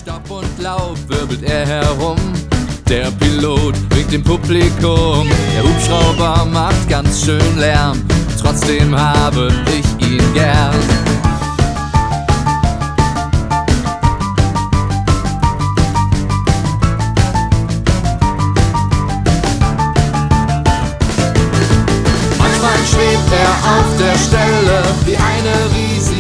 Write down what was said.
Staub und Laub wirbelt er herum. Der Pilot winkt dem Publikum. Der Hubschrauber macht ganz schön Lärm. Trotzdem habe ich ihn gern. Manchmal schwebt er auf der Stelle wie eine Riese